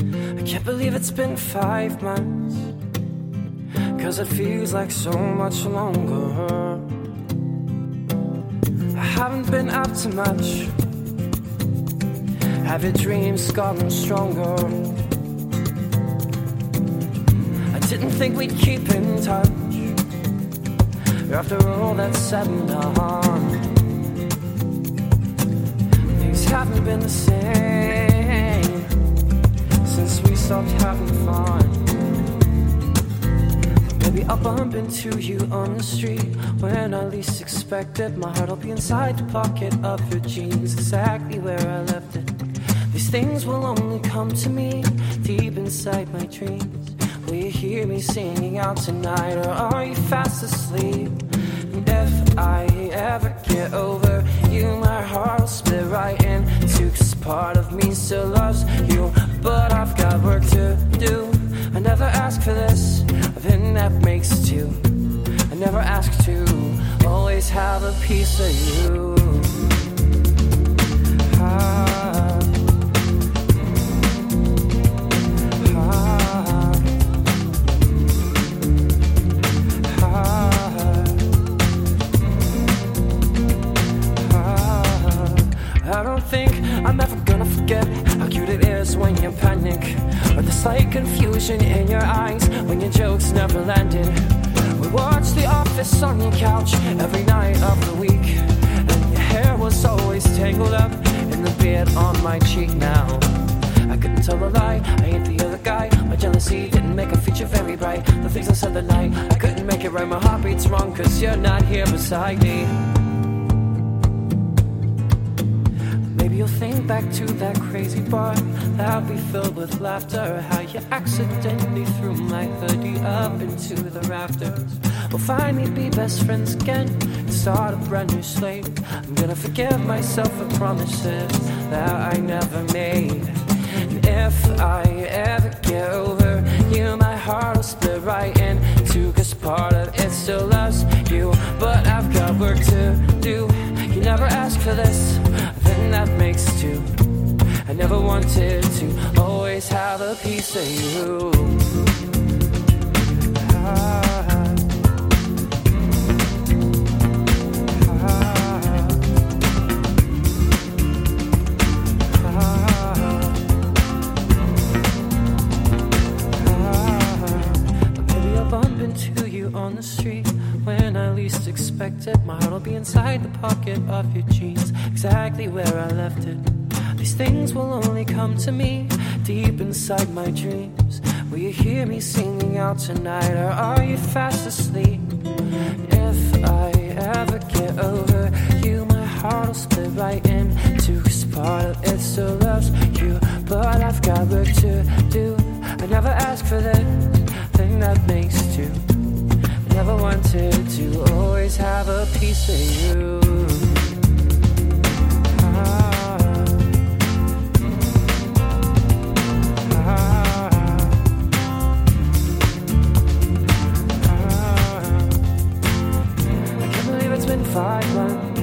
I can't believe it's been 5 months, 'cause it feels like so much longer. I haven't been up to much. Have your dreams gotten stronger? I didn't think we'd keep in touch after all that's said and done. Things haven't been the same since we stopped having fun. Maybe I'll bump into you on the street when I least expect it. My heart will be inside the pocket of your jeans, exactly where I left it. These things will only come to me deep inside my dreams. Will you hear me singing out tonight, or are you fast asleep? And if I ever get over you, my heart will split right in two, 'cause part of me still loves you, but I've got work to do. I never asked for this, then that makes two. I never asked to always have a piece of you. I don't think I'm ever gonna forget how cute it is when you panic, or the slight confusion in your eyes when your jokes never landed. We watched The Office on your couch every night of the week, and your hair was always tangled up in the beard on my cheek. Now I couldn't tell a lie, I ain't the other guy. My jealousy didn't make a future very bright. The things I said that night, I couldn't make it right. My heart beats wrong 'cause you're not here beside me. Maybe you'll think back to that crazy bar that'll be filled with laughter. How you accidentally threw my hoodie up into the rafters. We'll finally be best friends again and start a brand new slate. I'm gonna forgive myself for promises that I never made. And if I ever get over you, my heart will split right in two, 'cause part of it still loves you, but I've got work to do. You never asked for this, then that makes two. I never wanted to always have a piece of you. Maybe I'll bump into you on the street when I least expect it. My heart will be inside the pocket of your jeans, exactly where I left it. These things will only come to me deep inside my dreams. Will you hear me singing out tonight, or are you fast asleep? If I ever get over you, my heart will split right in two, 'cause part of it still loves you, but I've got work to do. I never asked for this, thing that makes two. I never wanted to always have a piece of you. I can't believe it's been 5 months,